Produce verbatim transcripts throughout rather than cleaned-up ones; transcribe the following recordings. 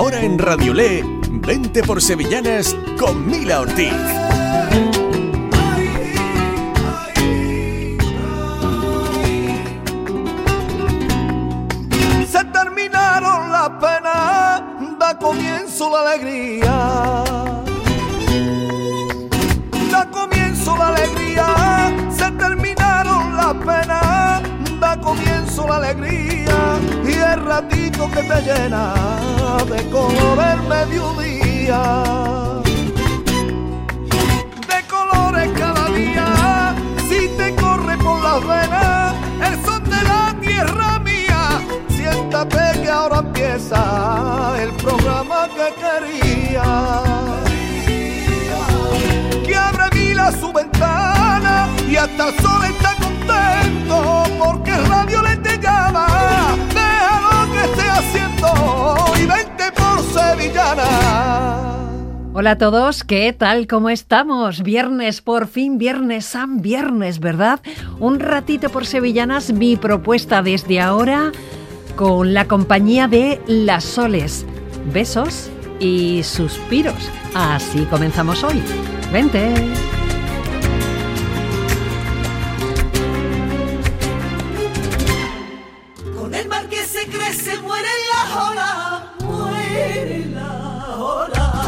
Ahora en Radiolé, vente por Sevillanas con Mila Ortiz. Se terminaron las penas, da comienzo la alegría. Da comienzo la alegría, se terminaron las penas, da comienzo la alegría y el ratito que te llena de color el mediodía. De colores cada día, si te corre por las venas el son de la tierra mía, siéntate que ahora empieza el programa que quería. Que abre Mila su ventana y hasta el sol está contento porque Radio Le te llama. Deja lo que esté haciendo y vente por Sevillana. Hola a todos, ¿qué tal? ¿Cómo estamos? Viernes, por fin, viernes, San Viernes, ¿verdad? Un ratito por Sevillanas, mi propuesta desde ahora con la compañía de Las Soles. Besos y suspiros. Así comenzamos hoy. Vente. Con el mar que se crece muere la ola, muere la ola,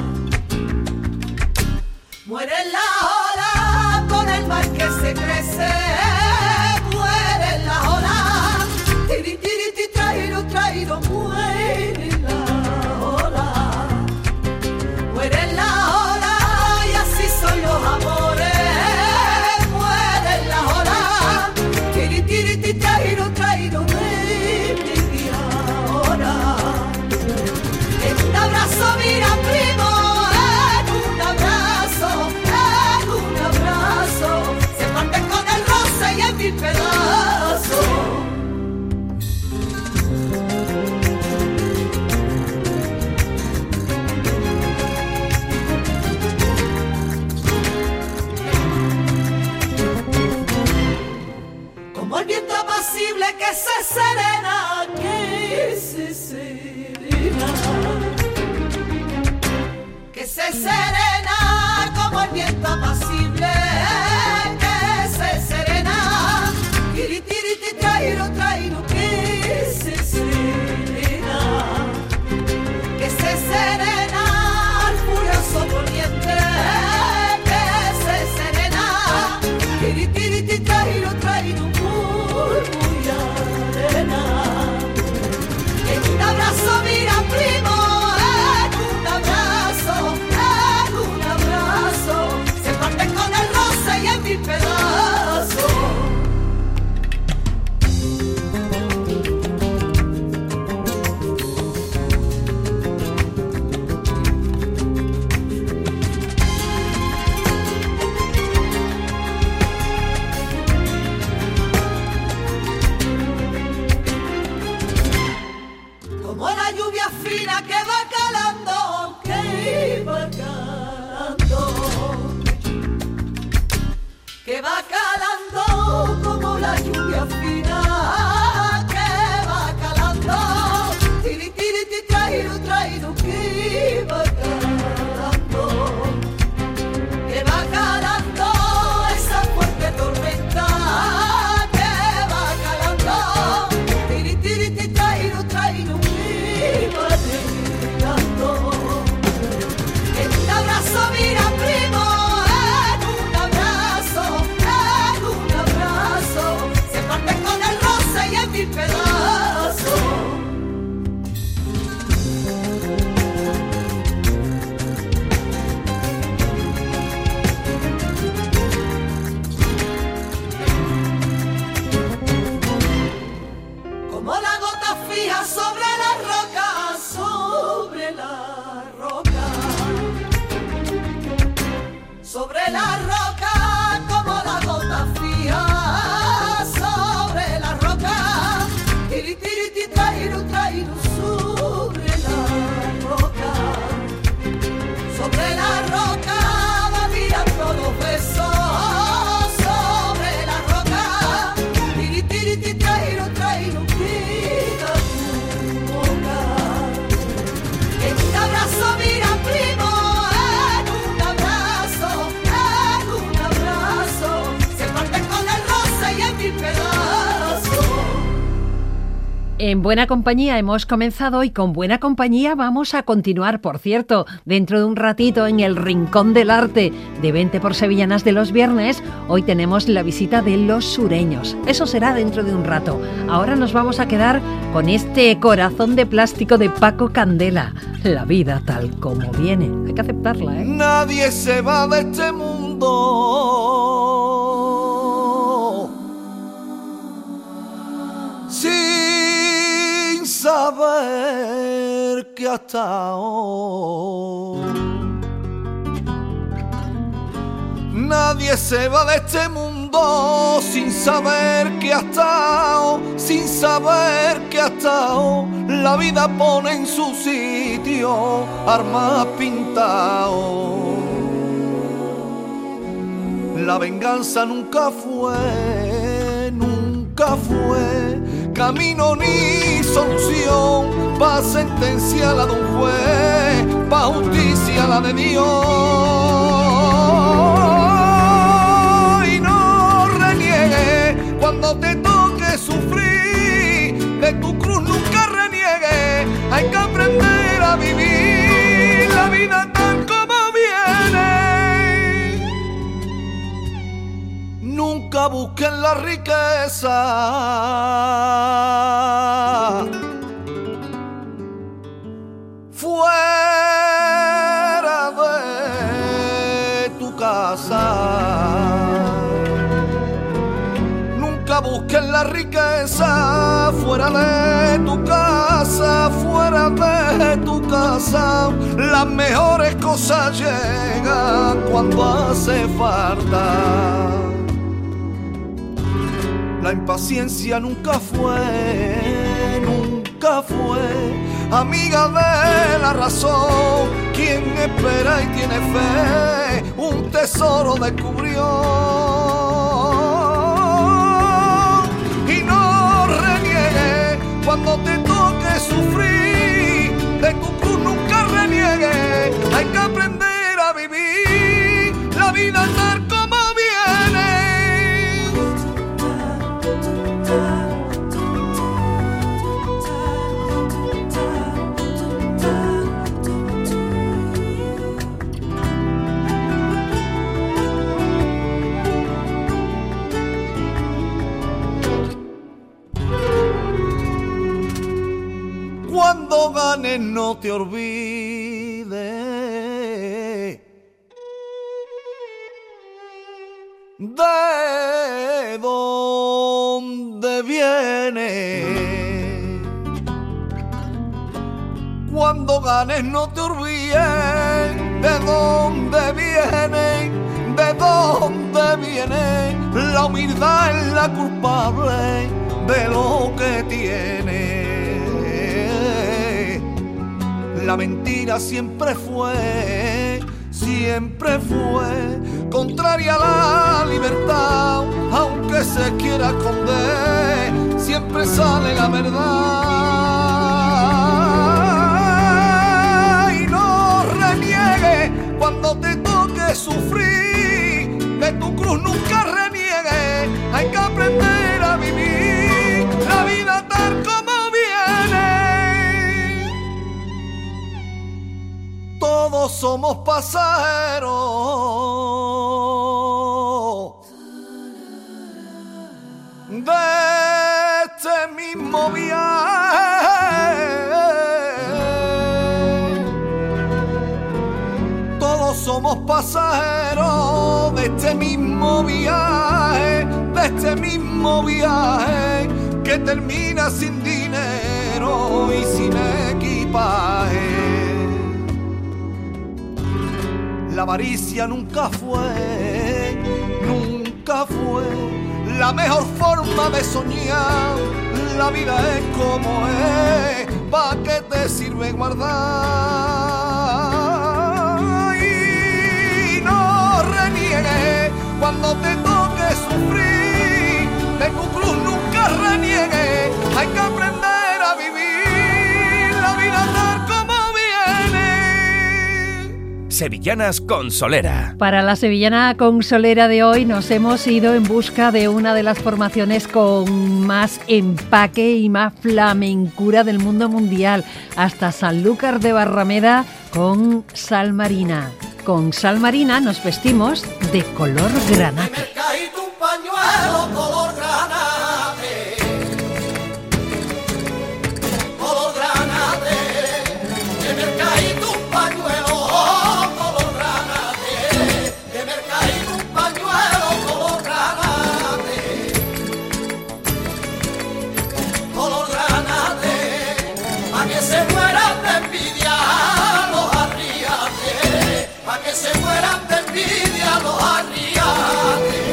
muere la ola. Con el mar que se crece muere la ola. Tiri tiri ti traído traído muere la ola, muere la ola. Y así son los amores, muere la ola. Tiri tiri ti traído traído muere ahora. En un abrazo mira primo, en un abrazo, en un abrazo se parte con el roce y en mil pedazos. Como el viento apacible que se serena, que se serena, que se serena, como el viento apacible que se serena. Tiri tiri ti traído traído que se serena, que se serena al furioso poniente que se serena. Tiri tiri ti traído traído muy muy arena. En un abrazo mira primo, en un abrazo, en un abrazo se parte con el roce y en mil pedazos. Como la lluvia fina que va calando, que va calando, que va calando, como la lluvia fina que va calando. Tiri tiri ti traído traído que va calando, que va calando esa fuerte tormenta que va calando. Tiri tiri ti traído traído que va llegando. En En buena compañía hemos comenzado y con buena compañía vamos a continuar. Por cierto, dentro de un ratito en el Rincón del Arte de Vente por Sevillanas de los viernes, hoy tenemos la visita de los sureños. Eso será dentro de un rato. Ahora nos vamos a quedar con este Corazón de Plástico de Paco Candela. La vida tal como viene. Hay que aceptarla, ¿eh? Nadie se va de este mundo sin saber que hasta hoy. Nadie se va de este mundo sin saber que hasta hoy, sin saber que hasta hoy la vida pone en su sitio armas pintados. La venganza nunca fue, nunca fue camino ni solución pa' sentencia la de un juez, pa' justicia la de Dios. Y no reniegues cuando te toque sufrir, de tu cruz nunca reniegues, hay que aprender a vivir la vida tal como viene. Nunca busquen la riqueza fuera de tu casa. Nunca busquen la riqueza fuera de tu casa, fuera de tu casa. Las mejores cosas llegan cuando hace falta. La impaciencia nunca fue, nunca fue amiga de la razón. Quien espera y tiene fe, un tesoro descubrió. Y no reniegues cuando te toque sufrir, de tu cruz nunca reniegues, hay que aprender a vivir la vida tal como viene. Cuando ganes no te olvides de dónde viene. Cuando ganes no te olvides de dónde viene, de dónde viene. La humildad es la culpable de lo que tiene. La mentira siempre fue, siempre fue contraria a la libertad. Aunque se quiera esconder, siempre sale la verdad. Y no reniegues cuando te toque sufrir, de tu cruz nunca reniegues, hay que aprender a vivir la vida tal como viene. Todos somos pasajeros de este mismo viaje. Todos somos pasajeros de este mismo viaje, de este mismo viaje que termina sin dinero y sin equipaje. La avaricia nunca fue, nunca fue la mejor forma de soñar. La vida es como es, ¿pa' qué te sirve guardar? Y no reniegues cuando te toque sufrir, de tu cruz nunca reniegues, hay que aprender a vivir la vida tal como viene. Sevillanas con Solera. Para la Sevillana con Solera de hoy nos hemos ido en busca de una de las formaciones con más empaque y más flamencura del mundo mundial, hasta Sanlúcar de Barrameda con Sal Marina. Con Sal Marina nos vestimos de color granate. Pañuelo color granate, color granate, de mercadito un pañuelo color granate, de mercadito un pañuelo color granate, color granate, pa' que se mueran de envidia los arriates, pa' que se mueran de envidia los arriates.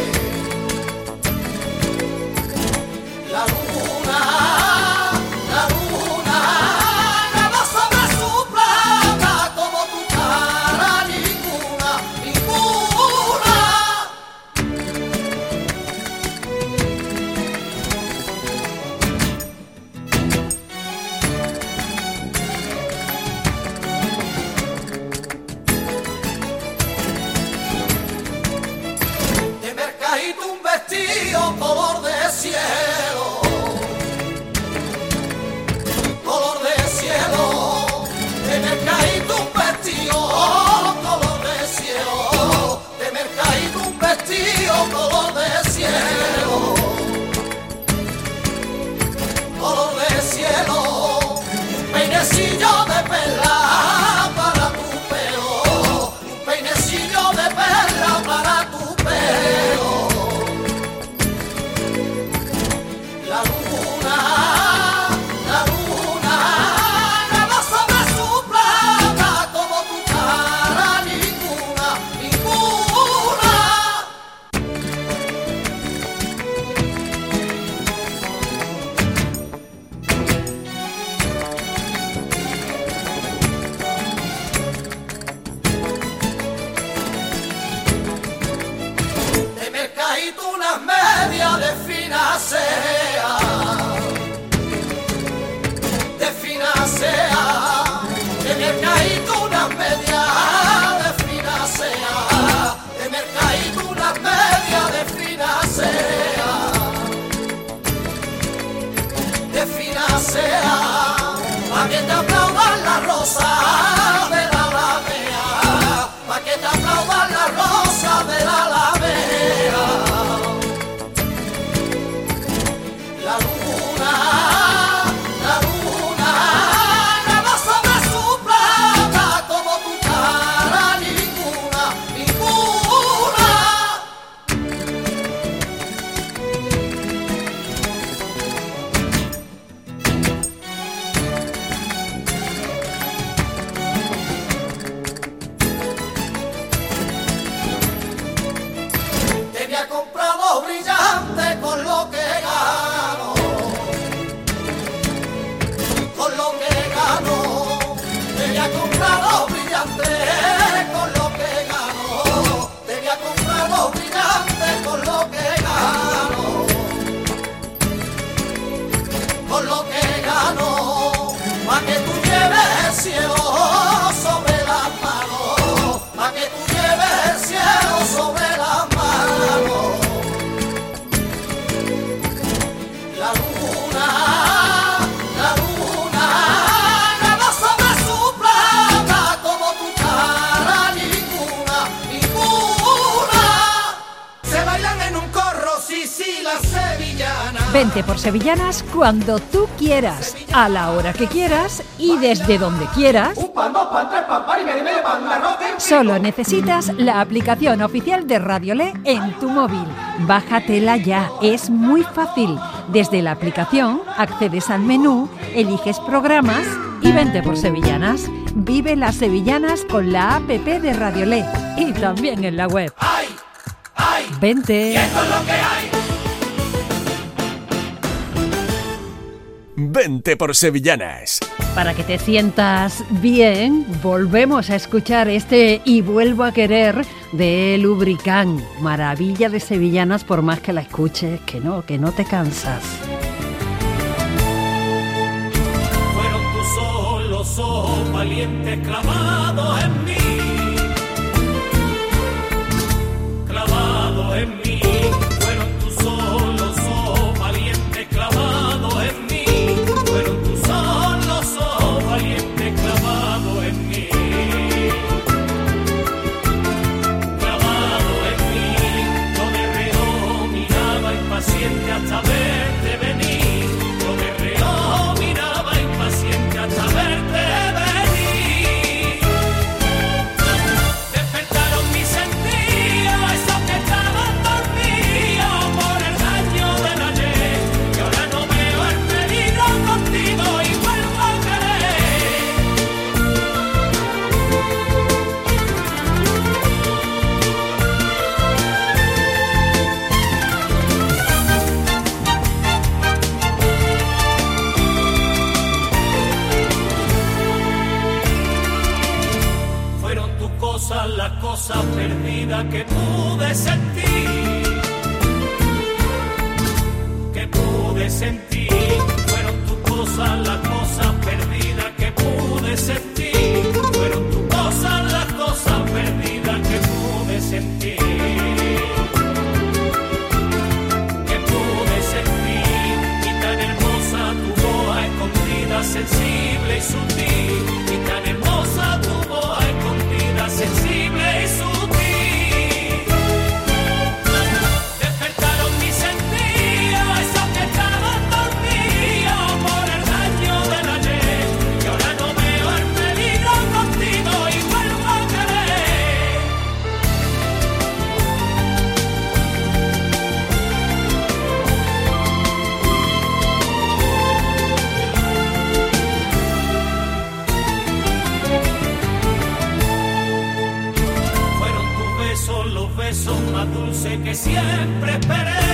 La luna, la luna, nada sobre su plata como tu cara, ninguna, ninguna. De mercadito un vestido color de cielo, color de cielo, de mercadito un vestido color de cielo, de mercadito un vestido color de cielo, color de cielo, un peinecillo de perla para tu pelo, un peinecillo de perla para tu pelo. La luna, la luna, nada sobre su plata como tu cara, ninguna, ninguna. De mercadito unas medias de fina sea, de fina sea, de mercadito unas medias de fina sea, de mercadito unas medias de fina sea, de fina sea, pa' que te aplaudan la rosa de la alameda, pa' que te aplaudan la rosa de la alameda. La luna, la luna, nada sobre su plata como tu cara, ninguna, ninguna. Te había comprado brillante con lo que gano, con lo que gano, te había comprado brillante con lo que gano, te había comprado brillante con lo que gano, con lo que gano, pa' que tú lleves el cielo sobre las manos, pa' que tú lleves el cielo sobre las manos. La luna, la luna, nada sobre su plata como tu cara, ninguna, ninguna. Se bailan en un corro, sí, sí, las sevillanas. Vente por Sevillanas cuando tú quieras, a la hora que quieras y desde donde quieras. Un pan, dos pan, tres pan, par y medio, y medio pan, arroz en Solo necesitas la aplicación oficial de Radiolé en tu móvil. Bájatela ya, es muy fácil. Desde la aplicación accedes al menú, eliges programas y vente por Sevillanas. Vive las Sevillanas con la app de Radiolé y también en la web. ¡Ay! ¡Ay! Vente. Esto es lo que hay. Vente por Sevillanas. Para que te sientas bien, volvemos a escuchar este Y vuelvo a querer de Lubricán. Maravilla de Sevillanas, por más que la escuches, que no, que no te cansas. Fueron tus ojos, los ojos valientes clavados en mí. cosas, las cosas perdidas que pude sentir, que pude sentir. Fueron tus cosas, las cosas perdidas que pude sentir. Fueron tus cosas, las cosas perdidas que pude sentir. Que pude sentir. Y tan hermosa tu voz escondida, sensible y sutil. Y tan hermosa tu voz escondida, sensible y sutil. Despertaron mis sentidos, esos que estaban dormidos por el daño del ayer. Y ahora no veo el peligro contigo y vuelvo a querer. Fueron tus besos, los besos más dulces que siempre esperé,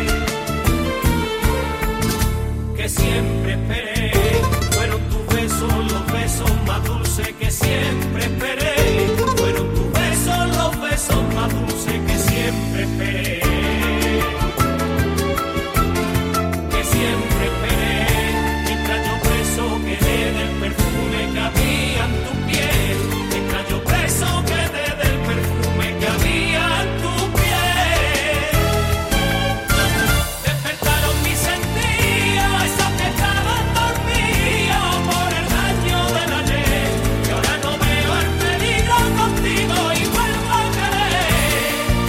que siempre esperé. Fueron tus besos, los besos más dulces que siempre esperé. Fueron tus besos, los besos más dulces que siempre esperé. Que siempre esperé. Mientras yo preso quedé del perfume que había en tu piel. Mientras yo preso quedé del perfume que había en tu piel. Despertaron mis sentidos, esos que estaban dormidos por el daño del ayer. Y ahora no veo el peligro contigo y vuelvo a querer.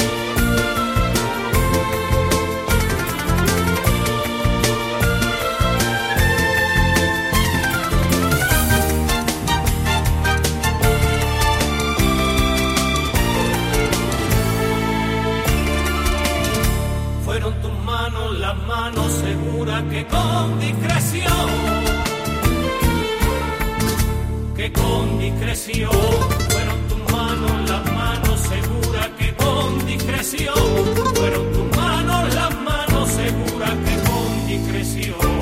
Fueron tus manos, las manos seguras que con discreción, que con discreción. Fueron tus manos, las manos seguras que con discreción. Fueron tus manos, las manos seguras que con discreción.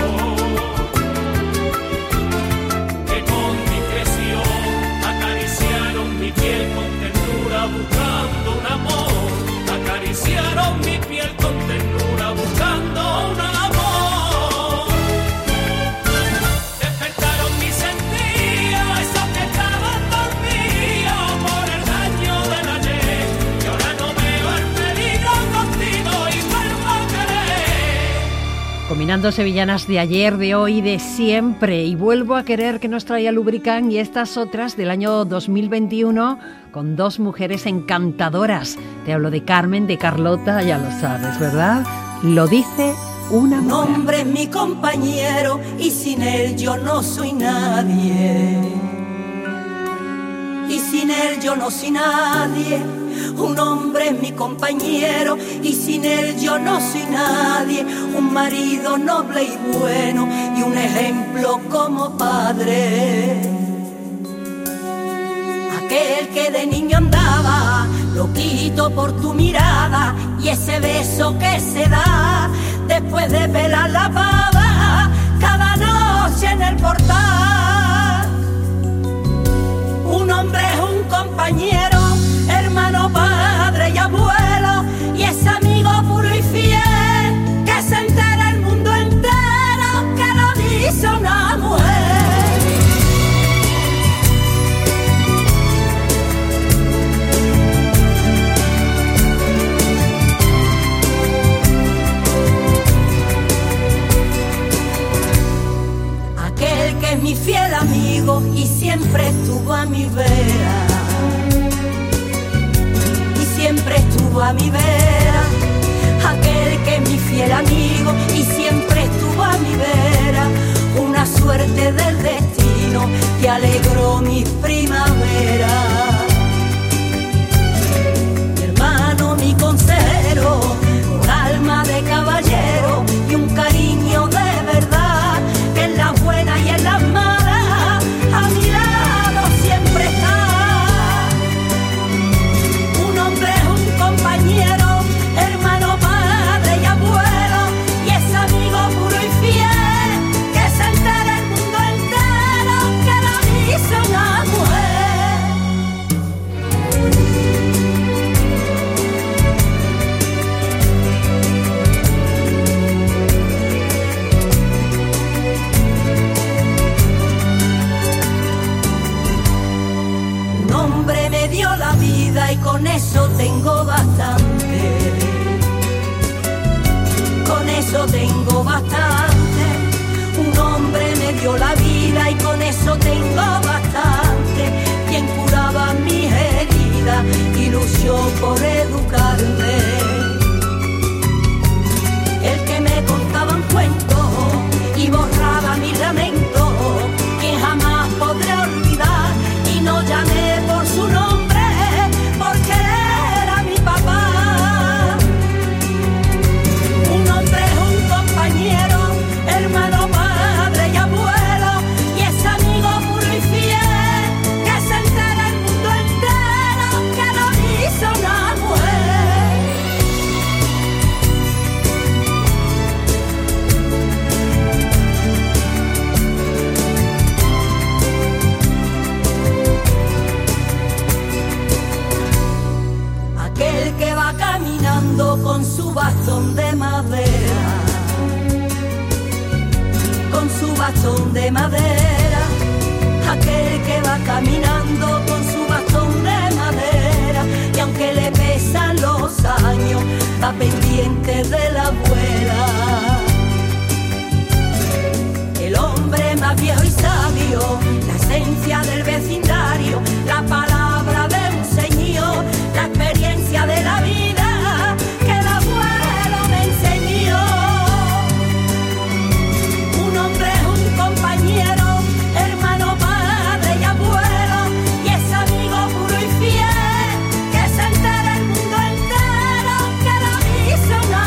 Que con discreción acariciaron mi piel con ternura buscando un amor. Acariciaron mi piel con ternura buscando un amor. Despertaron mis sentidos, esos que estaban dormidos por el daño del ayer. Y ahora no veo el peligro contigo y vuelvo a querer. Combinando sevillanas de ayer, de hoy, de siempre. Y vuelvo a querer, que nos traía Lubricán, y estas otras del año dos mil veintiuno con dos mujeres encantadoras. Te hablo de Carmen, de Carlota, ya lo sabes, ¿verdad? Lo dice una Un mujer. hombre es mi compañero y sin él yo no soy nadie. Y sin él yo no soy nadie. Un hombre es mi compañero y sin él yo no soy nadie. Un marido noble y bueno y un ejemplo como padre. Aquel que de niño andaba loquito por tu mirada y ese beso que se da después de pelar la pava cada noche en el portal. Un hombre es un compañero, hermano, padre y abuelo, y es amigo puro y fiel, que se entera el mundo entero que lo dice una mujer. Aquel que es mi fiel amigo y siempre estuvo a mi vera. Siempre estuvo a mi vera, aquel que es mi fiel amigo y siempre estuvo a mi vera. Una suerte del destino que alegró mis primaveras. Mi hermano, mi consejero, un alma de caballero y un cariño de verdad, que en las buenas y en las malas a mi lado siempre está. Compañero, hermano, padre y abuelo, y es amigo puro y fiel, que se entera el mundo entero que lo dice una mujer. y con eso tengo bastante. Con eso tengo bastante. Un hombre me dio la vida y con eso tengo bastante. Quien curaba mis heridas y luchó por educarme. El que me contaba un cuento y borraba mi lamento, quien jamás podré olvidar, y no llamé por su nombre porque era mi papá. Un hombre es un compañero, hermano, padre y abuelo, y es amigo puro y fiel, que se entera el mundo entero que lo hizo una mujer. Aquel que va caminando con su bastón de madera, con su bastón de madera, aquel que va caminando con su bastón de madera, y aunque le pesan los años, va pendiente de la abuela. El hombre más viejo y sabio, la esencia del vecindario, la palabra de un señor, la experiencia de la vida que el abuelo me enseñó. Un hombre es un compañero, hermano, padre y abuelo, y es amigo puro y fiel, que se entera el mundo entero que lo hizo una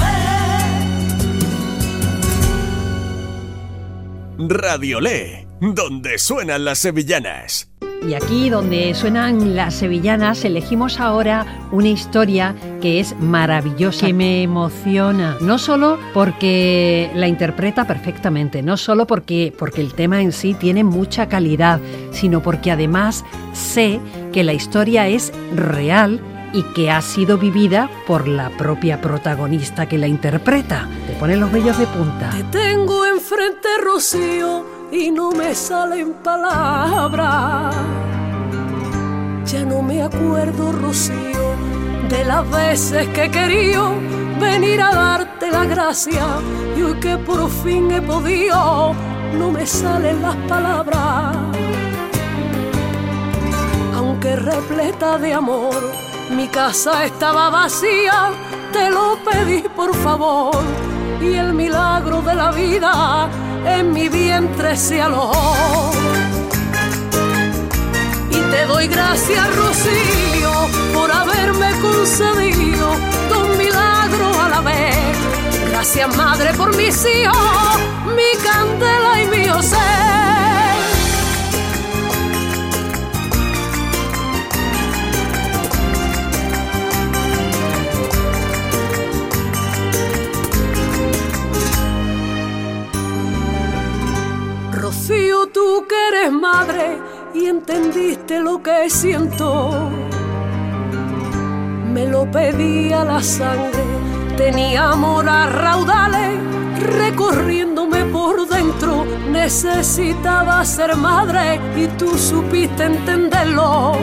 mujer. Radiolé, donde suenan las sevillanas. Y aquí donde suenan las sevillanas elegimos ahora una historia que es maravillosa, que me emociona, no solo porque la interpreta perfectamente, no solo porque, porque el tema en sí tiene mucha calidad, sino porque además sé que la historia es real y que ha sido vivida por la propia protagonista que la interpreta. Te ponen los vellos de punta. Te tengo enfrente, Rocío, y no me salen palabras. Ya no me acuerdo, Rocío, de las veces que he querido venir a darte la gracia, y hoy que por fin he podido, no me salen las palabras. Aunque repleta de amor, mi casa estaba vacía, te lo pedí por favor, y el milagro de la vida en mi vientre se alojó. Y te doy gracias, Rocío, por haberme concedido dos milagros a la vez. Gracias, madre, por mis hijos, mi candela y mi José. Rocío, tú que eres madre y entendiste lo que siento, me lo pedía la sangre, tenía amor a raudales, recorriéndome por dentro, necesitaba ser madre y tú supiste entenderlo.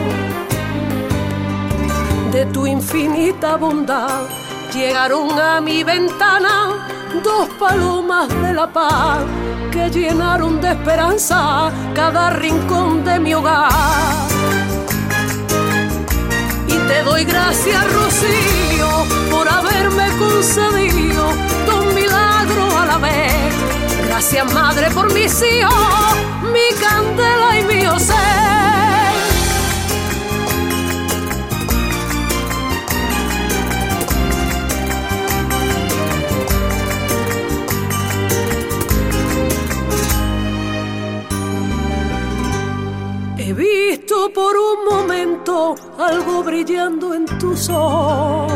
De tu infinita bondad llegaron a mi ventana dos palomas de la paz que llenaron de esperanza cada rincón de mi hogar. Y te doy gracias, Rocío, por haberme concedido dos milagros a la vez. Gracias, madre, por mis hijos, mi candela y mi José. He visto por un momento algo brillando en tus ojos.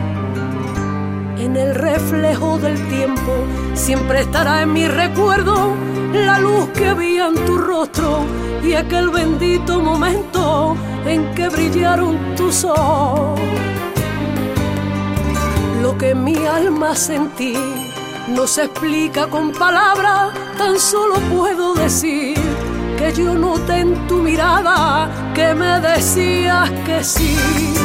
En el reflejo del tiempo siempre estará en mi recuerdo la luz que había en tu rostro y aquel bendito momento en que brillaron tus ojos. Lo que en mi alma sentí no se explica con palabras, tan solo puedo decir que yo noté en tu mirada que me decías que sí.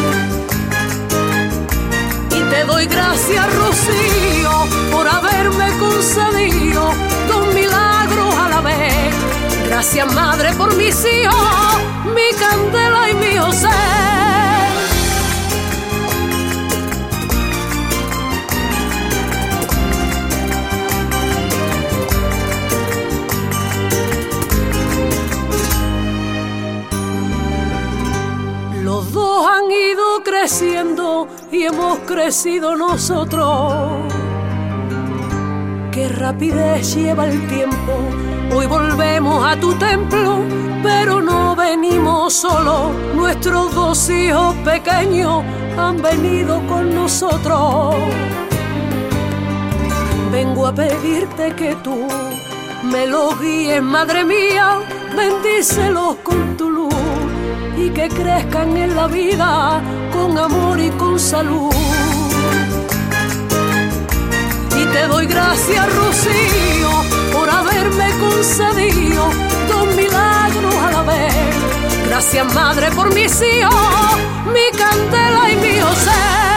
Y te doy gracias, Rocío, por haberme concedido dos milagros a la vez. Gracias, madre, por mis hijos, mi candela y mi José. Los dos han ido creciendo y hemos crecido nosotros. Qué rapidez lleva el tiempo. Hoy volvemos a tu templo, pero no venimos solos. Nuestros dos hijos pequeños han venido con nosotros. Vengo a pedirte que tú me los guíes, madre mía, bendícelos con tu luz y que crezcan en la vida con amor y con salud. Y te doy gracias, Rocío, por haberme concedido dos milagros a la vez. Gracias, madre, por mis hijos, mi candela y mi José.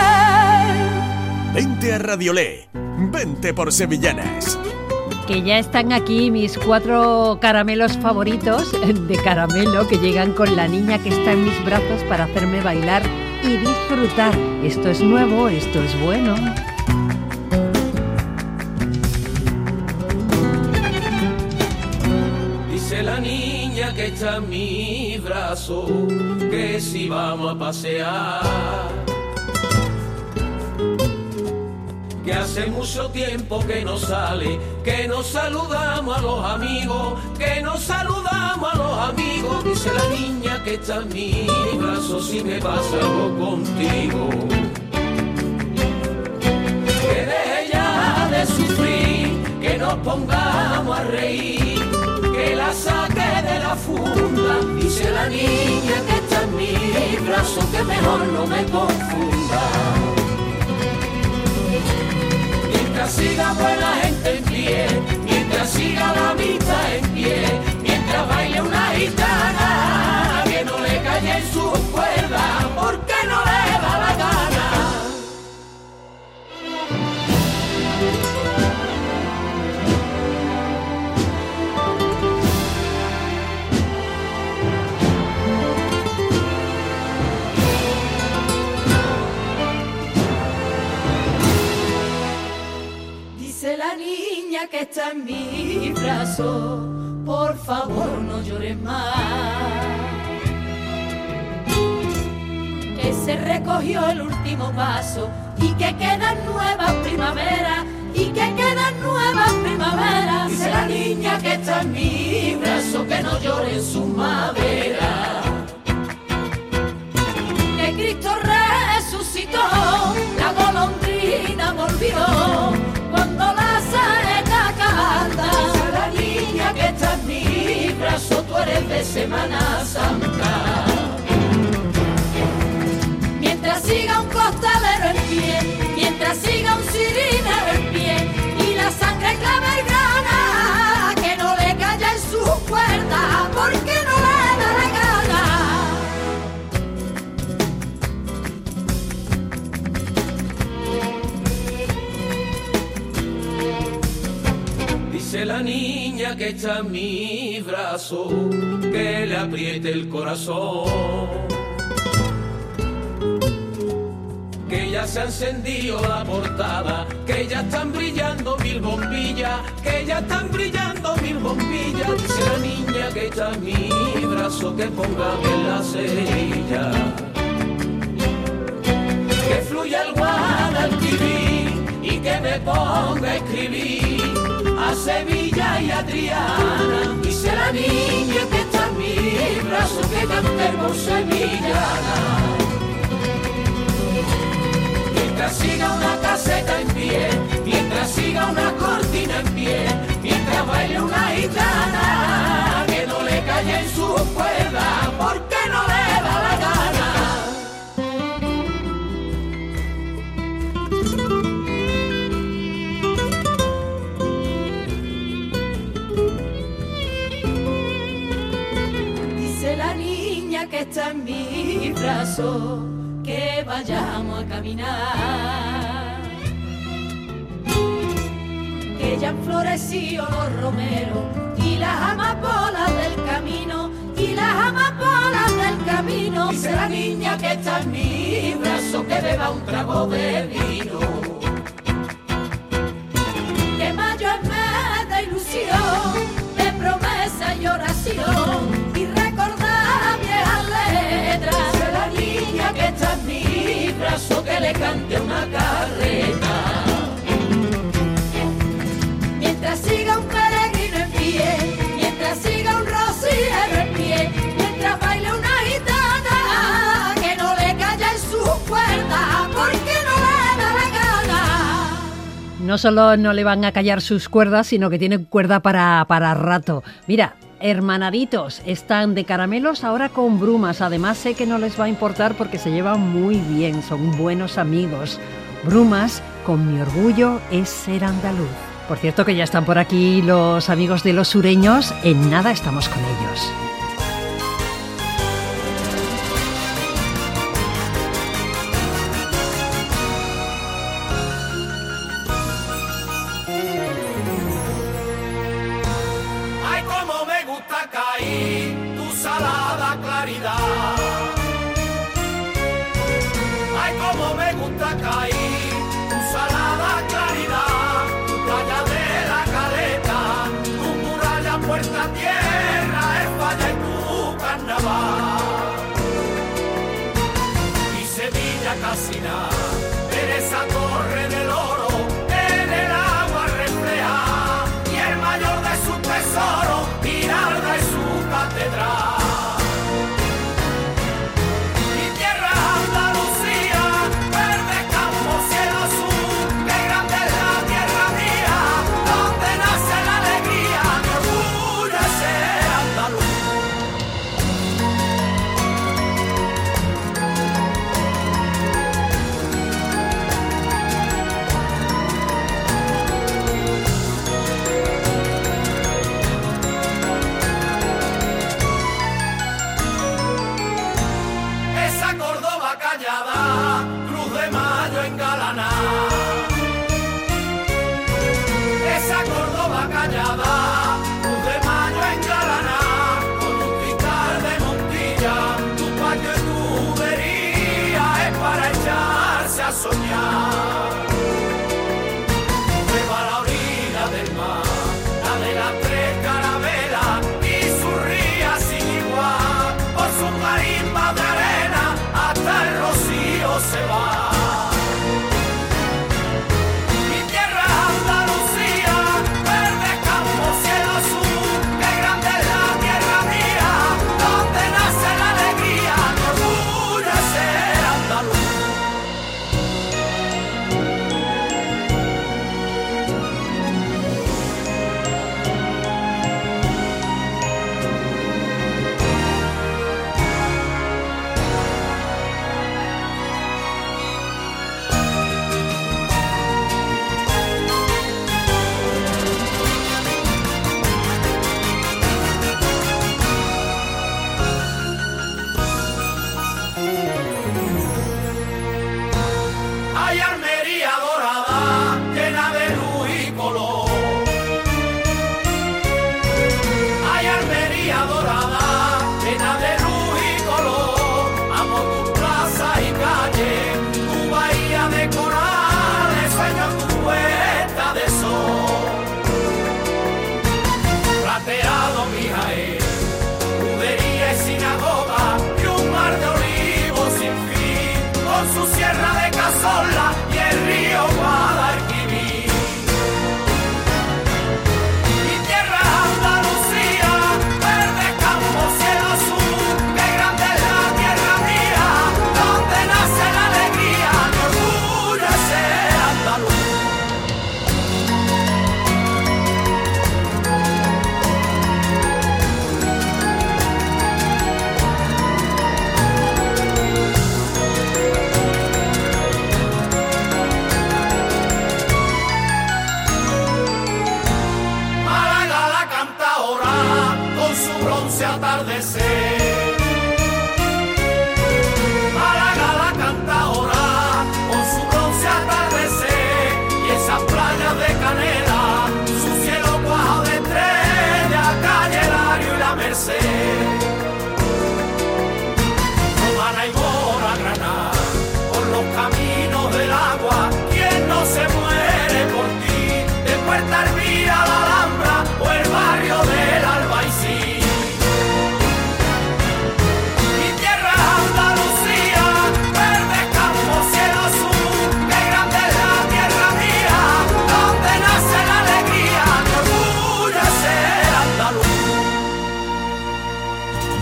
Vente a Radiolé, vente por Sevillanas. Que ya están aquí mis cuatro caramelos favoritos de caramelo que llegan con la niña que está en mis brazos para hacerme bailar y disfrutar. Esto es nuevo, esto es bueno. Dice la niña que está en mi brazo, que si vamos a pasear, que hace mucho tiempo que no sale, que nos saludamos a los amigos, que nos saludamos a los amigos. Dice la niña que está en mi brazo, si me pasa algo contigo, que deje ya de sufrir, que nos pongamos a reír, que la saque de la funda. Dice la niña que está en mi brazo, que mejor no me confunda. Mientras siga buena gente en pie, mientras siga la mitad en pie, mientras baile una gitana, que no le calle en sus cuerdas, porque no le da la gana. Dice la niña que está en mi brazo, por favor no llores más, que se recogió el último paso y que quedan nuevas primaveras, y que quedan nuevas primaveras. Dice la niña que está en mi brazo, que no llore en su madera, que Cristo resucitó, la golondrina volvió cuando la saeta canta. Dice la niña que está en mi brazo, tú eres de Semana Santa. Mientras siga un costalero en pie, mientras siga un cirinero en pie, y la sangre clava y grana, que no le calla en su cuerda, porque no le da la gana. Dice la niña que está en mi brazo, que le apriete el corazón, que ya se ha encendido la portada, que ya están brillando mil bombillas, que ya están brillando mil bombillas. Dice la niña que está en mi brazo, que ponga bien la cerilla, que fluya el Guadalquivir y que me ponga a escribir a Sevilla y a Triana. Dice la niña que está en mi brazo, que cantemos sevillana. Mientras siga una caseta en pie, mientras siga una cortina en pie, mientras baile una gitana, que no le calle en sus cuerdas, porque no le da la gana. Dice la niña niña que está en mi brazo, que vayamos a caminar. Que ya han florecido los romeros y las amapolas del camino, y las amapolas del camino. Dice la niña que está en mi brazo, que beba un trago de vino. Que mayo es mes de ilusión, de promesa y oración, y recordar viejas letras. Dice la niña que está en mi brazo, que le cante una carreta. Mientras siga un peregrino en pie, mientras siga un rociero en pie, mientras baile una gitana, que no le calla en sus cuerdas, porque no le da la gana. No solo no le van a callar sus cuerdas, sino que tienen cuerda para, para rato. Mira, hermanaditos, están de caramelos ahora con Brumas. Además sé que no les va a importar porque se llevan muy bien, son buenos amigos. Brumas, con mi orgullo es ser andaluz. Por cierto que ya están por aquí los amigos de los sureños, en nada estamos con ellos. Ay, cómo me gusta caer tu salada claridad. Ay, cómo me gusta caer tu salada claridad. Puerta tierra, España y tu carnaval. Y Sevilla casi nada, en esa torre del oro, en el agua refleja, y el mayor de sus tesoros, Giralda y su catedral. Mi tierra Andalucía, verde campo, cielo azul, qué grande es la tierra mía, donde nace la alegría. Cruz de Mayo engalanada, esa Córdoba callada, Cruz de Mayo engalanada, con un cristal de Montilla, tu patio y tu tubería es para echarse a soñar. Nueva la orilla del mar, la de las tres carabelas y su ría sin igual, por sus marimbas de arena hasta el rocío se va. Mi tierra Andalucía, verde campo, cielo azul, qué grande es la tierra mía, donde nace la alegría, mi orgullo es ser andaluz.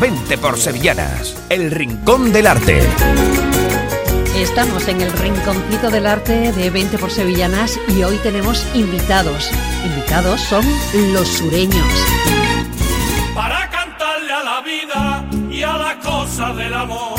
veinte por Sevillanas, el rincón del arte. Estamos en el rinconcito del arte de veinte por Sevillanas y hoy tenemos invitados. Invitados son los sureños. Para cantarle a la vida y a las cosas del amor.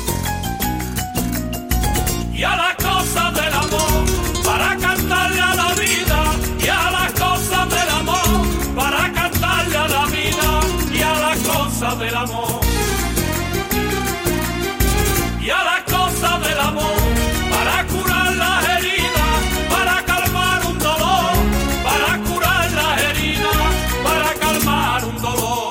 Y a las cosas del amor. Para cantarle a la vida y a las cosas del amor. Para cantarle a la vida y a las cosas del amor. Y a las cosas del amor, para curar las heridas, para calmar un dolor, para curar las heridas, para calmar un dolor,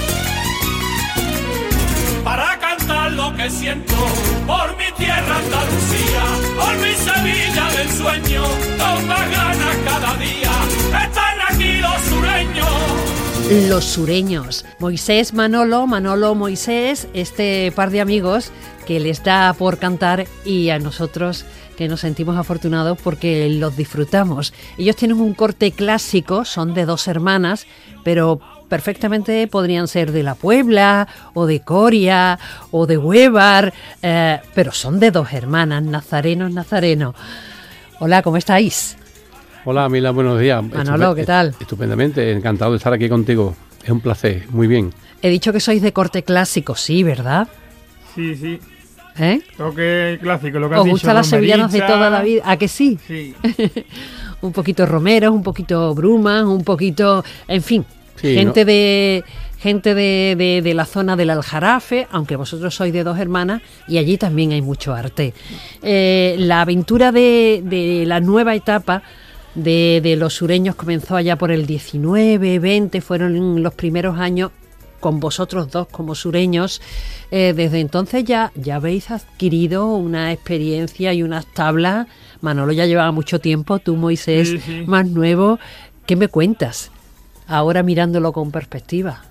para cantar lo que siento por mi tierra Andalucía, por mi Sevilla del sueño, con más ganas cada día, están aquí los sureños. Los sureños, Moisés, Manolo, Manolo, Moisés, este par de amigos que les da por cantar y a nosotros que nos sentimos afortunados porque los disfrutamos. Ellos tienen un corte clásico, son de dos hermanas, pero perfectamente podrían ser de La Puebla o de Coria o de Huévar, eh, pero son de dos hermanas, nazarenos, nazarenos. Hola, ¿cómo estáis? Hola, Mila, buenos días. Manolo, ¿qué tal? Estupendamente, encantado de estar aquí contigo. Es un placer, muy bien. He dicho que sois de corte clásico, sí, ¿verdad? Sí, sí. ¿Eh? Toque clásico, lo que has ¿Os dicho. gustan las sevillanas de toda la vida? ¿A que sí? Sí. Un poquito romeros, un poquito brumas, un poquito... En fin, Sí, gente ¿no? de gente de, de, de la zona del Aljarafe, aunque vosotros sois de dos hermanas, y allí también hay mucho arte. Eh, la aventura de, de la nueva etapa de, de los sureños comenzó allá por el diecinueve, veinte, fueron los primeros años con vosotros dos como sureños. Eh, desde entonces ya, ya habéis adquirido una experiencia y unas tablas. Manolo ya llevaba mucho tiempo, tú, Moisés, Sí, sí. más nuevo. ¿Qué me cuentas? Ahora mirándolo con perspectiva.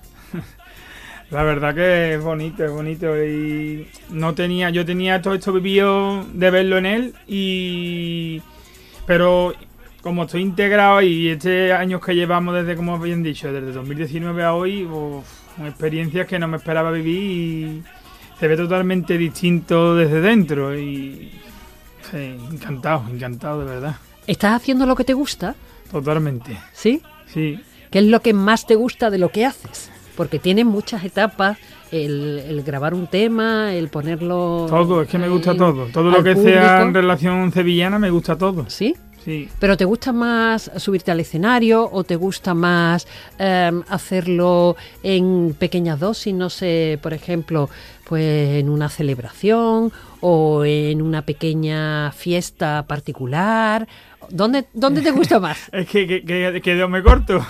La verdad que es bonito, es bonito. Y no tenía, yo tenía todo esto vivido de verlo en él, y pero como estoy integrado y este años que llevamos desde, como bien dicho, desde dos mil diecinueve a hoy, uf, son experiencias que no me esperaba vivir y se ve totalmente distinto desde dentro. Y sí, encantado, encantado de verdad, ¿Estás haciendo lo que te gusta? totalmente. ¿Sí? Sí. ¿Qué es lo que más te gusta de lo que haces? Porque tiene muchas etapas, el, el grabar un tema, el ponerlo... Todo, es que me gusta en- todo. Todo al lo que sea en público. relación sevillana me gusta todo. ¿Sí? Sí. ¿Pero te gusta más subirte al escenario o te gusta más eh, hacerlo en pequeñas dosis? No sé, por ejemplo, pues en una celebración o en una pequeña fiesta particular. ¿Dónde, dónde te gusta más? Es que, que, que, que Dios me corto.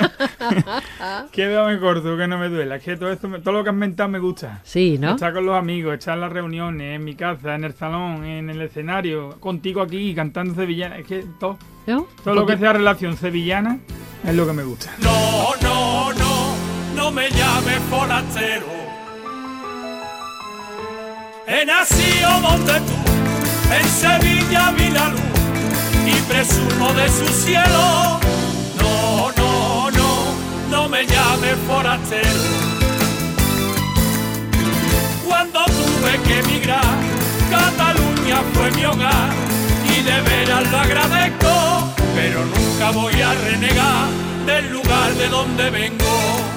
Que Dios me corto, que no me duela. Es que todo esto, me- todo lo que has mentado me gusta. Sí, ¿no? Estar con los amigos, estar en las reuniones, en mi casa, en el salón, en el escenario, contigo aquí, cantando sevillana. Es que todo, ¿No? todo lo que sea relación sevillana es lo que me gusta. No, no, no, no me llames forastero. He nacido donde tú, en Sevilla vi la luz y presumo de su cielo. No, no, no, no me llames forastero. Cuando tuve que emigrar, Cataluña fue mi hogar y de veras lo agradezco, pero nunca voy a renegar del lugar de donde vengo.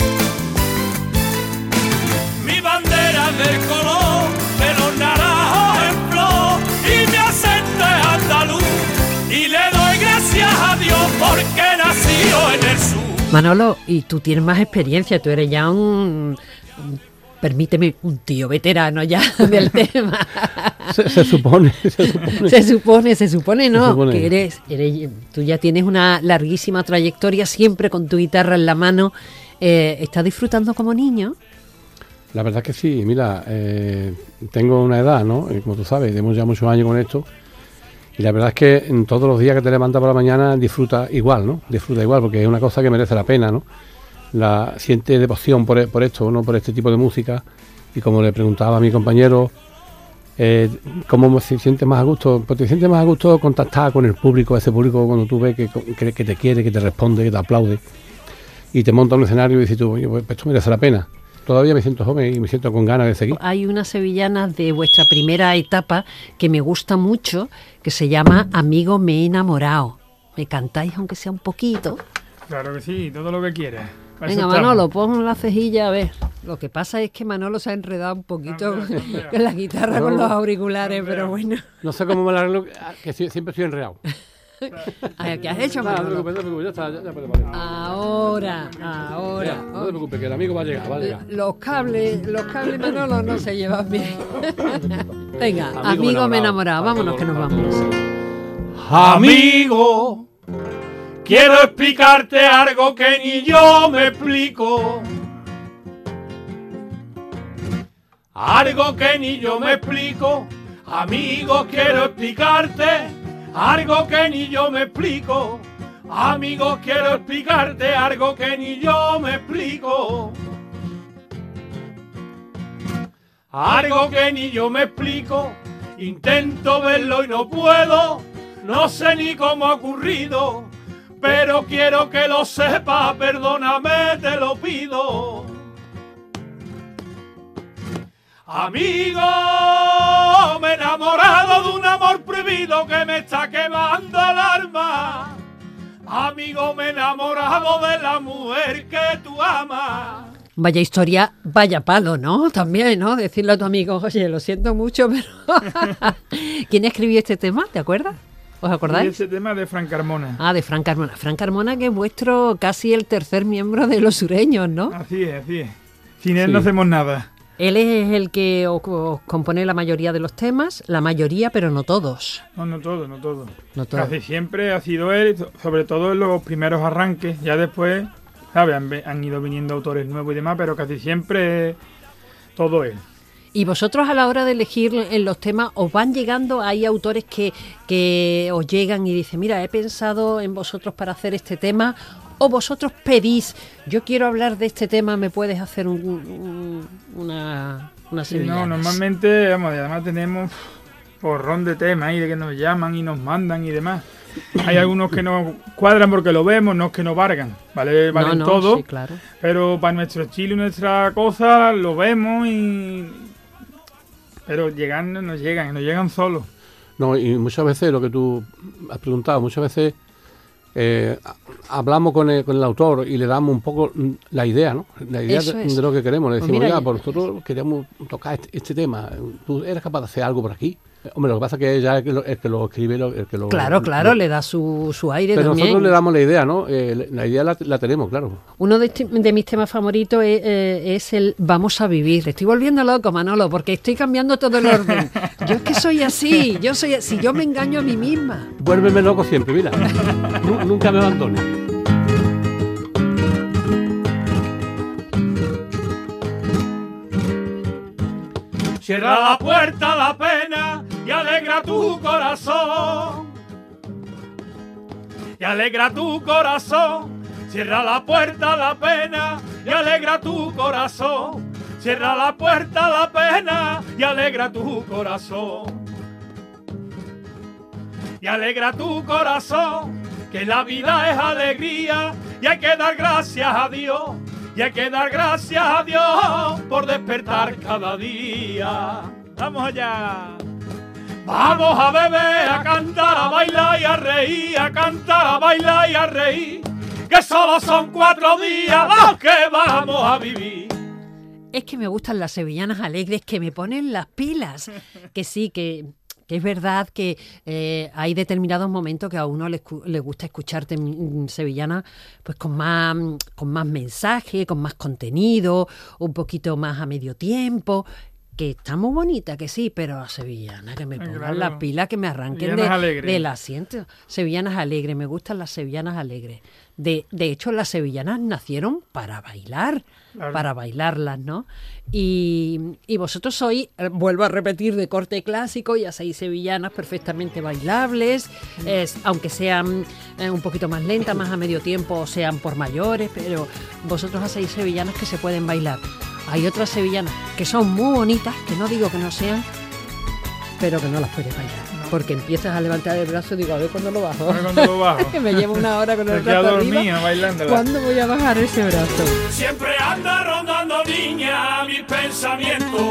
Mi bandera es del color de los naranjos en flor y mi acento es andaluz y le doy gracias a Dios porque he nacido en el sur. Manolo, y tú tienes más experiencia, tú eres ya un... un- permíteme, un tío veterano ya del tema. Se, se supone, se supone. Se supone, se supone, no, Se supone. que eres, eres, tú ya tienes una larguísima trayectoria, siempre con tu guitarra en la mano. Eh, ¿Estás disfrutando como niño? La verdad que sí, mira, eh, tengo una edad, ¿no? Eh, Como tú sabes, tenemos ya muchos años con esto. Y la verdad es que en todos los días que te levantas por la mañana disfruta igual, ¿no? Disfruta igual, porque es una cosa que merece la pena, ¿no? La siente devoción por, por esto, ¿no? Por este tipo de música. Y como le preguntaba a mi compañero, eh, ¿cómo se siente más a gusto? Pues te sientes más a gusto contactar con el público, ese público cuando tú ves que, que, que te quiere, que te responde, que te aplaude. Y te monta un escenario y dices tú, oye, pues esto merece la pena. todavía me siento joven y me siento con ganas de seguir. Hay una sevillana de vuestra primera etapa que me gusta mucho, que se llama Amigo me he enamorado. ¿Me cantáis aunque sea un poquito? Claro que sí, todo lo que quieras. Para Venga, eso Manolo, estamos. pon la cejilla a ver. Lo que pasa es que Manolo se ha enredado un poquito Anda, anda. con la guitarra, con los auriculares, Anda. pero bueno. No sé cómo me la arreglo, que si- siempre estoy enredado. A ver, ¿qué has hecho, Nada, no te Manolo? preocupes, no te preocupes, ya está, ya, ya puede valer. Ahora, Ya, ahora. no te preocupes, que el amigo va a llegar, va a llegar. Los cables, los cables Manolo no se llevan bien. Venga, Amigo amigo, me he enamorado. enamorado. Vámonos que nos vamos. Amigo, quiero explicarte algo que ni yo me explico. Algo que ni yo me explico. Amigo, quiero explicarte algo que ni yo me explico. Amigo, quiero explicarte algo que ni yo me explico. Algo que ni yo me explico. Intento verlo y no puedo. No sé ni cómo ha ocurrido, pero quiero que lo sepa, perdóname, te lo pido. Amigo, me he enamorado de un amor prohibido que me está quemando el alma. Amigo, me he enamorado de la mujer que tú amas. Vaya historia, vaya palo, ¿no? También, ¿no? Decirle a tu amigo, oye, lo siento mucho, pero... ¿Quién escribió este tema? ¿Te acuerdas? ¿Os Y acordáis? ese tema de Fran Carmona. Ah, de Fran Carmona. Fran Carmona, que es vuestro casi el tercer miembro de Los Sureños, ¿no? Así es, así es. Sin él Sí. no hacemos nada. Él es el que os, os compone la mayoría de los temas, la mayoría, pero no todos. No, no todo, no todo. No todo. Casi siempre ha sido él, so- sobre todo en los primeros arranques. Ya después, ¿sabes? Han, ve- han ido viniendo autores nuevos y demás, pero casi siempre todo él. Y vosotros a la hora de elegir en los temas, ¿os van llegando? Hay autores que, que os llegan y dicen, mira, he pensado en vosotros para hacer este tema, o vosotros pedís, yo quiero hablar de este tema, ¿me puedes hacer un, un- una, una Sí, sevillana? no, normalmente, vamos, y además tenemos porrón de temas ahí de que nos llaman y nos mandan y demás. Hay algunos que nos cuadran porque lo vemos, no es que nos valgan, ¿vale? Valen no, no, todo, sí, claro. pero para nuestro estilo y nuestra cosa lo vemos y... Pero llegan, nos llegan, nos llegan solos. No, y muchas veces lo que tú has preguntado, muchas veces eh, a- hablamos con el, con el autor y le damos un poco mm, la idea, ¿no? La idea Eso de, es. de lo que queremos. Le Pues decimos, mira, mira, ya- pues nosotros queremos tocar este, este tema. ¿Tú eres capaz de hacer algo por aquí? Eh, Hombre, lo que pasa es que ella es el que lo, el que lo escribe, lo- el que lo... Claro, claro, lo- le da su, su aire Pero también. nosotros le damos la idea, ¿no? Eh, la idea la, la tenemos, claro. Uno de, este- de mis temas favoritos es, eh, es el Vamos a vivir. Te estoy volviendo loco, Manolo, porque estoy cambiando todo el orden. Yo es que soy así, yo soy así, yo me engaño a mí misma. Vuélveme loco siempre, mira. Nu- nunca me abandones. Cierra la puerta a la pena y alegra tu corazón. Y alegra tu corazón. Cierra la puerta a la pena y alegra tu corazón. Cierra la puerta a la pena y alegra tu corazón. Y alegra tu corazón, que la vida es alegría y hay que dar gracias a Dios. Y hay que dar gracias a Dios por despertar cada día. ¡Vamos allá! Vamos a beber, a cantar, a bailar y a reír, a cantar, a bailar y a reír, que solo son cuatro días los que vamos a vivir. Es que me gustan las sevillanas alegres que me ponen las pilas. Que sí, que, que es verdad que eh, hay determinados momentos que a uno le, escu- le gusta escucharte mm, sevillana pues con más, con más mensaje, con más contenido, un poquito más a medio tiempo. Que está muy bonita, que sí, pero sevillana, que me Ah, pongan claro. las pilas, que me arranquen Sevillanas de, alegres. del asiento. Sevillanas alegres, me gustan las sevillanas alegres. De, de hecho, las sevillanas nacieron para bailar, Claro. para bailarlas, ¿no? Y, y vosotros sois, eh, vuelvo a repetir, de corte clásico y hacéis sevillanas perfectamente bailables, es, aunque sean eh, un poquito más lentas, más a medio tiempo, o sean por mayores, pero vosotros hacéis sevillanas que se pueden bailar. Hay otras sevillanas que son muy bonitas, que no digo que no sean, pero que no las puedes bailar. porque empiezas a levantar el brazo y digo, a ver cuándo lo bajo. A ver cuándo lo bajo. Que me llevo una hora con el Te quedas brazo arriba. dormida bailándola. ¿Cuándo voy a bajar ese brazo? Siempre anda rondando, niña, mi pensamiento.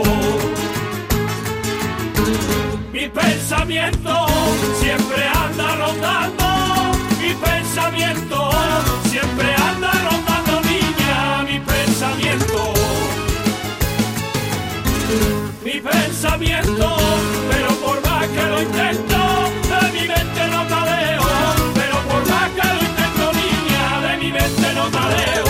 Mi pensamiento siempre anda rondando. Mi pensamiento siempre anda rondando, niña, mi pensamiento. Mi pensamiento, pero por más que lo intento, de mi mente no taleo. Pero por más que lo intento, niña, de mi mente no taleo.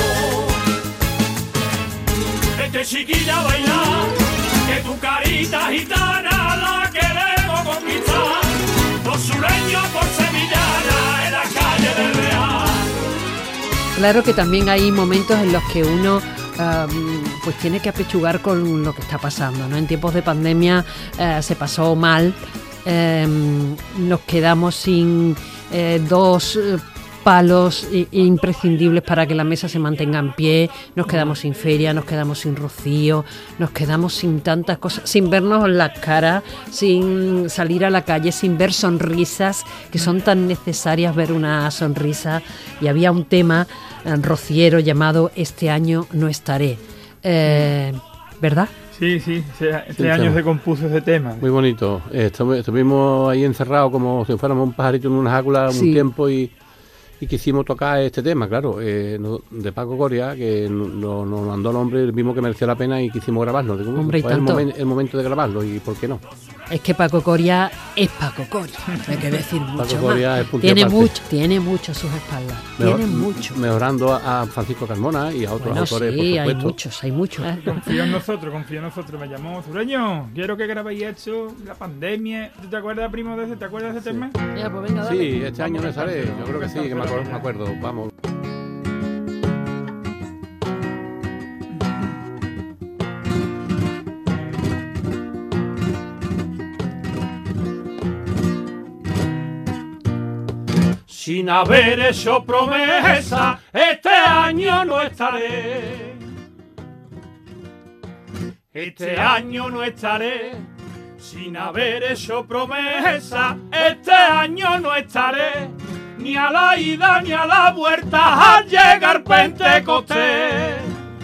Vete chiquilla a bailar, que tu carita gitana la queremos conquistar. Los sureños por sevillana en la calle del Real. Claro que también hay momentos en los que uno um, pues tiene que apechugar con lo que está pasando, ¿no? En tiempos de pandemia uh, se pasó mal, um, nos quedamos sin eh, dos uh, palos imprescindibles para que la mesa se mantenga en pie, nos quedamos sin feria, nos quedamos sin rocío, nos quedamos sin tantas cosas, sin vernos las caras, sin salir a la calle, sin ver sonrisas, que son tan necesarias, ver una sonrisa. Y había un tema eh, rociero llamado Este año no estaré, eh, ¿verdad? Sí, sí, este Sí, año claro. se compuso ese tema. Muy bonito. Eh, estu- estuvimos ahí encerrados como si fuéramos un pajarito en una jácula Sí. un tiempo y, y quisimos tocar este tema, claro, eh, no- de Paco Coria, que no- no- nos mandó el hombre, el mismo que merecía la pena y quisimos grabarlo. Digo, Hombre, y pues es el, tanto. momen- el momento de grabarlo y ¿por qué no? Es que Paco Coria es Paco Coria, hay que decir mucho Coria más. es punto y Tiene aparte. mucho, tiene mucho a sus espaldas, Mejor- tiene mucho. Mejorando a, a Francisco Carmona y a otros Bueno, autores, sí, por hay supuesto. muchos, hay muchos. Confío en nosotros, confío en nosotros. Me llamó Sureño, quiero que grabéis esto, la pandemia. ¿Tú te acuerdas, primo, de ese? ¿Te acuerdas de ese tema? Ya, pues venga, dale. Sí, este año no sale, yo creo que sí, que me acuerdo. Me acuerdo. Vamos. Sin haber hecho promesa, este año no estaré. Este año no estaré. Sin haber hecho promesa, este año no estaré. Ni a la ida ni a la vuelta al llegar Pentecostés.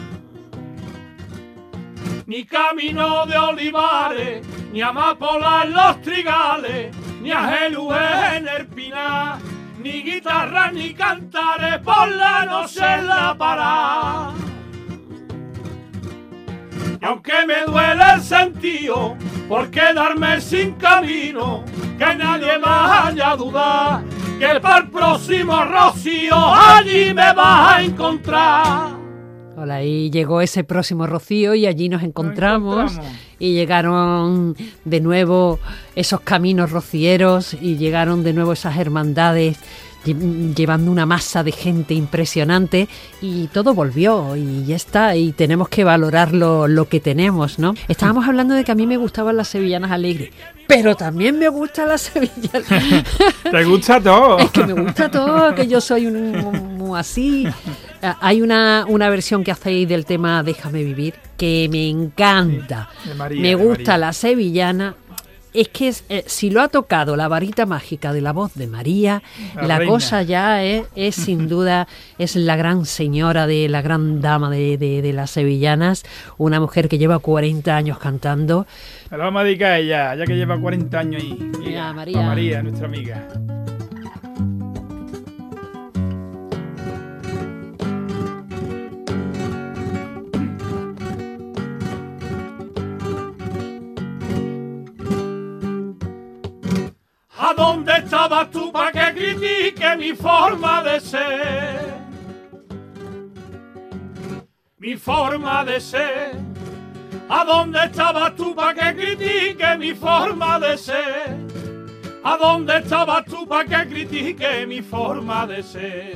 Ni camino de olivares, ni amapola en los trigales, ni a Jesús en el pinar, ni guitarra ni cantares por la noche en la parada. Y aunque me duele el sentido por quedarme sin camino, que nadie más haya dudar que para el próximo rocío allí me vas a encontrar. Hola, y llegó ese próximo rocío y allí nos encontramos, encontramos. y llegaron de nuevo esos caminos rocieros y llegaron de nuevo esas hermandades lle- llevando una masa de gente impresionante y todo volvió y ya está, y tenemos que valorar lo, lo que tenemos, ¿no? Estábamos hablando de que a mí me gustaban las sevillanas alegres, pero también me gustan las sevillanas. ¿Te gusta todo? Es que me gusta todo, que yo soy un, un- un así. Ah, Hay una, una versión que hacéis del tema Déjame vivir que me encanta. Sí, de María, me de gusta María. la sevillana. Es que es, eh, si lo ha tocado la varita mágica de la voz de María, La la, reina. cosa ya es, es sin duda, es la gran señora, de la gran dama de, de, de las sevillanas, una mujer que lleva cuarenta años cantando. Me lo vamos a dedicar a ella, ya que lleva cuarenta años ahí. Mira, María. A María, nuestra amiga. ¿A dónde estabas tú para que critique mi forma de ser? Mi forma de ser. ¿A dónde estabas tú para que critique mi forma de ser? ¿A dónde estabas tú para que critique mi forma de ser?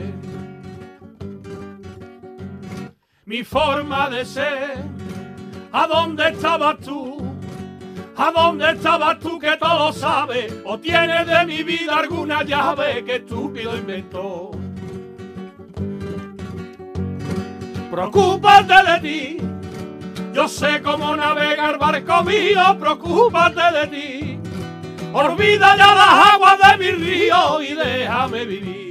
Mi forma de ser. ¿A dónde estabas tú? ¿A dónde estabas tú que todo lo sabes? ¿O tienes de mi vida alguna llave que estúpido inventó? Preocúpate de ti, yo sé cómo navegar barco mío, preocúpate de ti. olvida ya las aguas de mi río y déjame vivir.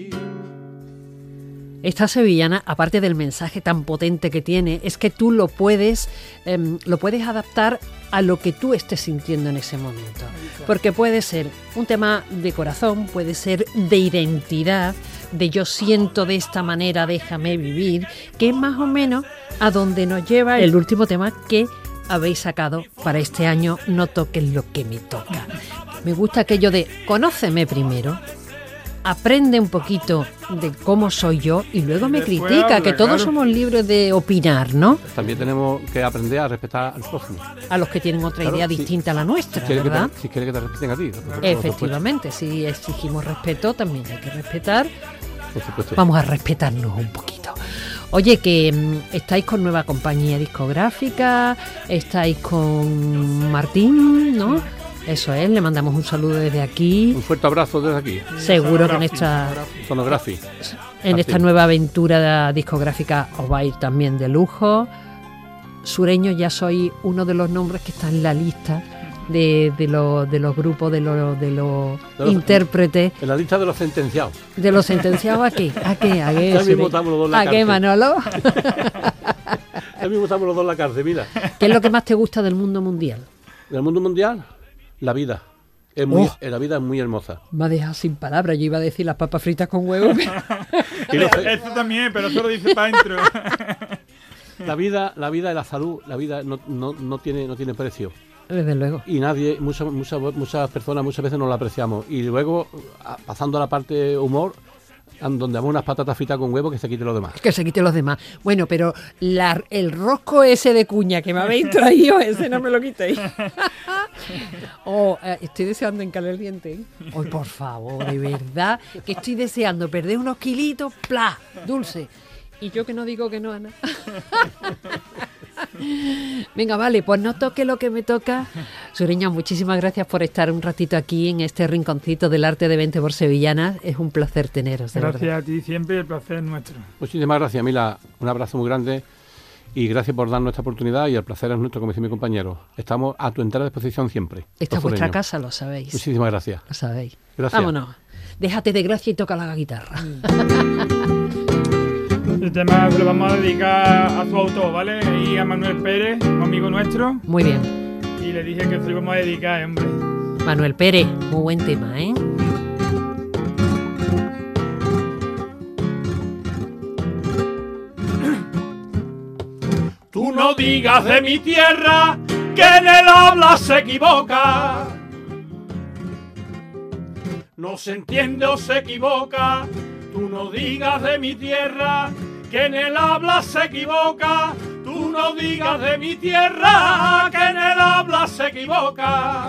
Esta sevillana, aparte del mensaje tan potente que tiene, es que tú lo puedes, eh, lo puedes adaptar a lo que tú estés sintiendo en ese momento. Porque puede ser un tema de corazón, puede ser de identidad, de yo siento de esta manera, déjame vivir, que es más o menos a donde nos lleva el último tema que habéis sacado para este año, No toques lo que me toca. Me gusta aquello de conóceme primero, aprende un poquito de cómo soy yo y luego me Después critica, habla, que todos claro. somos libres de opinar, ¿no? También tenemos que aprender a respetar al prójimo. A los que tienen otra Claro, idea si- distinta a la nuestra, Si quiere, que ¿verdad? te, si quiere que te respeten a ti. por supuesto. Efectivamente, si exigimos respeto, también hay que respetar. Por supuesto. Vamos a respetarnos un poquito. Oye, que mm, estáis con nueva compañía discográfica, estáis con Martín, ¿no? Eso es, le mandamos un saludo desde aquí. Un fuerte abrazo desde aquí. Seguro que en esta, Sonography. en esta nueva aventura discográfica os va a ir también de lujo. Sureño, ya soy uno de los nombres que está en la lista de, de, los, de los grupos, de los, de los De los- intérpretes, En la lista de los sentenciados. de los sentenciados. ¿A qué? ¿A qué? ¿A qué, Ya mismo Sureño? estamos los dos en la ¿A qué, cárcel. Manolo? Ya mismo estamos los dos en la cárcel, mira. ¿Qué es lo que más te gusta del mundo mundial? Del mundo mundial, la vida. Es muy, Oh. eh, la vida es muy hermosa. Me ha dejado sin palabras. Yo iba a decir las papas fritas con huevo. Y lo fe- Esto también, pero eso lo dice para adentro. la vida, la vida y la salud, la vida no, no, no tiene, no tiene precio. Desde luego. Y nadie, muchas, muchas, muchas personas muchas veces no la apreciamos. Y luego, a- pasando a la parte humor, an- donde hago unas patatas fritas con huevo, que se quite lo demás. Que se quite los demás. Bueno, pero la- el rosco ese de cuña que me habéis traído, ese no me lo quitéis. Oh, eh, estoy deseando hincarle el diente. ¿eh? Ay, por favor, de verdad, que estoy deseando perder unos kilitos, ¡pla! Dulce. Y yo que no digo que no, Ana. Venga, vale, pues no toque lo que me toca. Sureña, muchísimas gracias por estar un ratito aquí en este rinconcito del arte de Vente por Sevillanas. Es un placer teneros, de Gracias verdad. a ti siempre, el placer es nuestro. Muchísimas gracias, Mila. Un abrazo muy grande. Y gracias por darnos esta oportunidad y el placer es nuestro, como dice mi compañero. Estamos a tu entera disposición siempre. Esta es los vuestra sureños. casa, lo sabéis. Muchísimas gracias. Lo sabéis. Gracias. Vámonos. Déjate de gracia y toca la guitarra. El tema se lo vamos a dedicar a su autor, ¿vale? Y a Manuel Pérez, un amigo nuestro. Muy bien. Y le dije que se lo íbamos a dedicar, hombre. Manuel Pérez, muy buen tema, ¿eh? Tú no digas de mi tierra que en el habla se equivoca. No se entiende o se equivoca. Tú no digas de mi tierra que en el habla se equivoca. Tú no digas de mi tierra que en el habla se equivoca.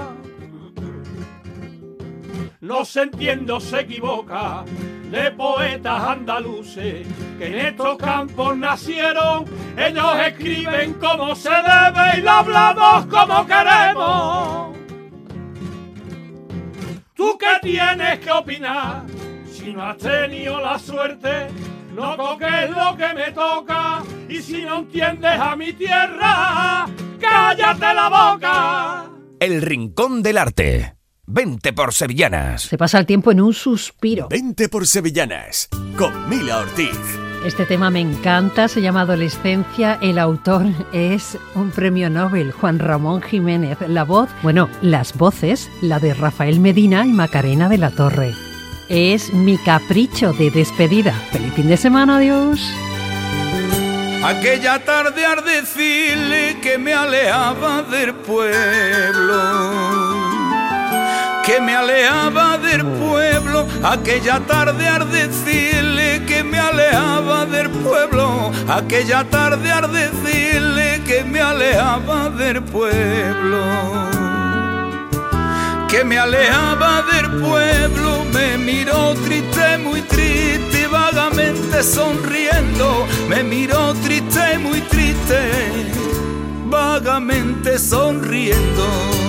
No se entiende o se equivoca de poetas andaluces que en estos campos nacieron. Ellos escriben como se debe y lo hablamos como queremos. ¿Tú qué tienes que opinar? Si no has tenido la suerte, no toques lo que me toca. Y si no entiendes a mi tierra, cállate la boca. El Rincón del Arte. Vente por Sevillanas. Se pasa el tiempo en un suspiro. Vente por Sevillanas con Mila Ortiz. Este tema me encanta, se llama Adolescencia. El autor es un premio Nobel, Juan Ramón Jiménez. La voz, bueno, las voces, la de Rafael Medina y Macarena de la Torre. Es mi capricho de despedida. Feliz fin de semana, adiós. Aquella tarde al decirle que me alejaba del pueblo, que me alejaba del pueblo, aquella tarde al decirle que me alejaba del pueblo, aquella tarde al decirle que me alejaba del pueblo, que me alejaba del pueblo, me miró triste, muy triste, vagamente sonriendo, me miró triste, muy triste, vagamente sonriendo.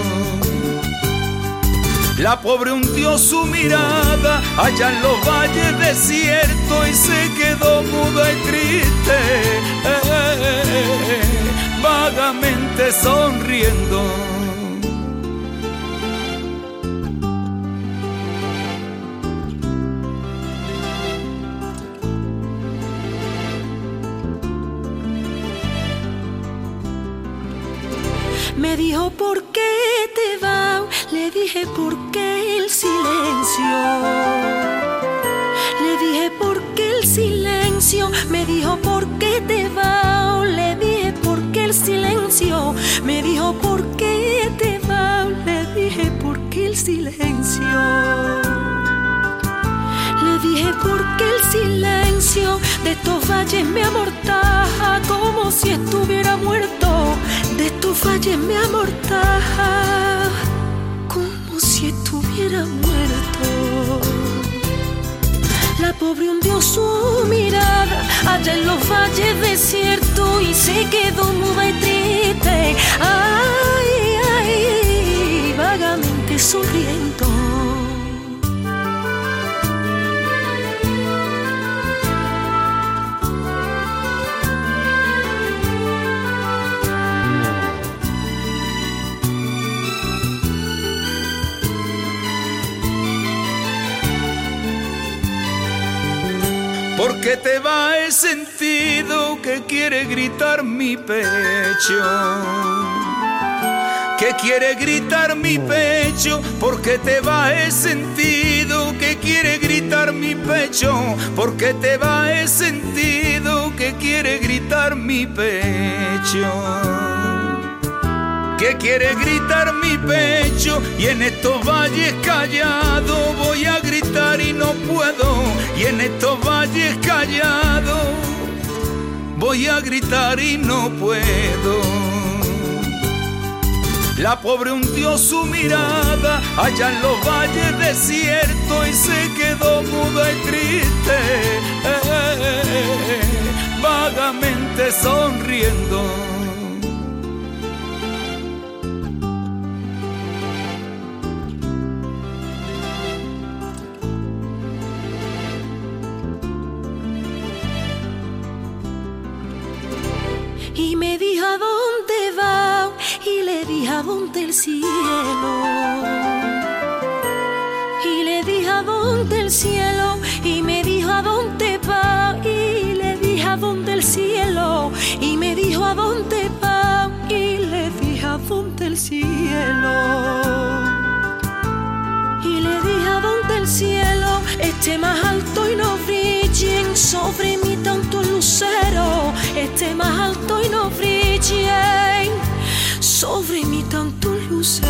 La pobre hundió su mirada allá en los valles desiertos y se quedó muda y triste, eh, eh, eh, vagamente sonriendo. Me dijo, ¿por qué te vas? Le dije, ¿por qué el silencio? Le dije, ¿por qué el silencio? Me dijo, ¿por qué te vas? Le dije, ¿por qué el silencio? Me dijo, ¿por qué te vas? Le dije, ¿por qué el silencio? Le dije, ¿por qué el silencio de estos valles me amortaja como si estuviera muerto? De estos valles me amortaja como si estuviera muerto. La pobre hundió su mirada allá en los valles desiertos y se quedó muda y triste. Ay, ay, vagamente sonriendo. Porque te va el sentido que quiere gritar mi pecho, que quiere gritar mi pecho, porque te va el sentido que quiere gritar mi pecho, porque te va el sentido que quiere gritar mi pecho. Que quiere gritar mi pecho y en estos valles callados voy a gritar y no puedo. Y en estos valles callados voy a gritar y no puedo. La pobre hundió su mirada allá en los valles desiertos y se quedó muda y triste, eh, eh, eh, vagamente sonriendo. Y me dijo, ¿a dónde va? Y le dije, ¿a dónde el cielo? Y le dije, ¿a dónde el cielo? Y me dijo, ¿a dónde va? Y le dije, ¿a dónde el cielo? Y me dijo, ¿a dónde va? Y le dije, ¿a dónde el cielo? Y le dije, ¿a dónde el cielo esté más alto y no brillen sobre mí tantos luceros? Esté más alto y no brillen sobre mí tantos luceros.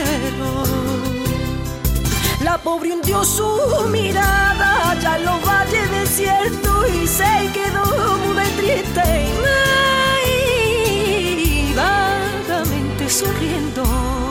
La pobre hundió su mirada allá en los valles desiertos y se quedó muda y triste. Ay, vagamente sonriendo.